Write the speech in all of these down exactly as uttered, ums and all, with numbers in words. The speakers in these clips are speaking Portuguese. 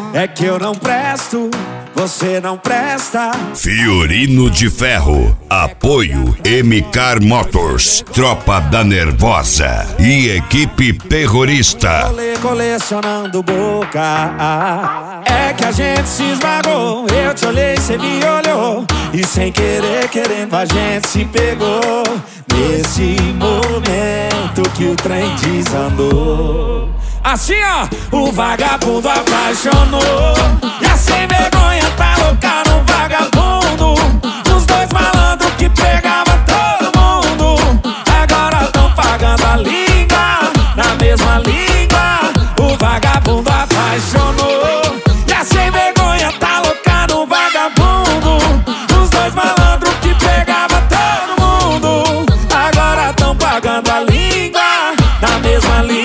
É que eu não presto, você não presta. Fiorino de Ferro, apoio M Car Motors, Tropa da Nervosa e equipe terrorista. Rolê colecionando boca. É que a gente se esmagou. Eu te olhei, cê me olhou, e sem querer, querendo, a gente se pegou. Nesse momento que o trem desandou. Assim ó, o vagabundo apaixonou. E a sem vergonha tá louca no vagabundo. Os dois malandros que pegava todo mundo agora tão pagando a língua, na mesma língua. O vagabundo apaixonou. E a sem vergonha tá louca no vagabundo. Os dois malandros que pegava todo mundo agora tão pagando a língua, na mesma língua.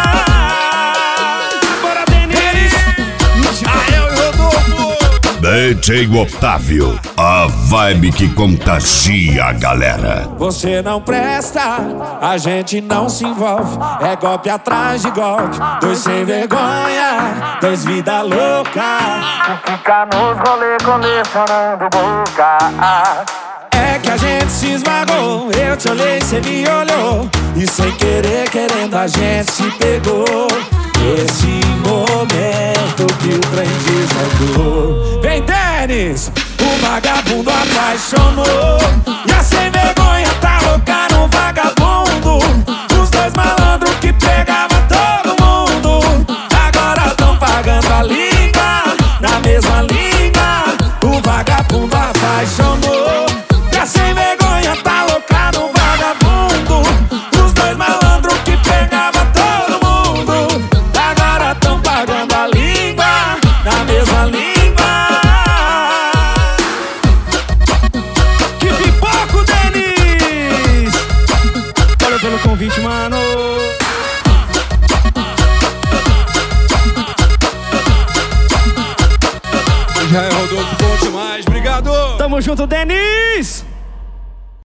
D J Otávio, a vibe que contagia a galera. Você não presta, a gente não se envolve. É golpe atrás de golpe, dois sem vergonha, dois vida louca. Fica nos rolê colecionando boca. É que a gente se esmagou. Eu te olhei, cê me olhou, e sem querer, querendo, a gente se pegou. Esse momento que o trem desandou. Vem, Denis! O vagabundo apaixonou. E a sem vergonha tá louca no vagabundo. Os dois malandros que pegava todo mundo agora tão pagando a língua, na mesma língua. O vagabundo apaixonou. E a sem vergonha tá louca no vagabundo. Os dois malandros que pegava todo mundo agora tão pagando a língua, na mesma língua. Que pipoco, Denis! Valeu pelo convite, mano. Já é Rodolfo, bom demais, obrigado! Tamo junto, Denis!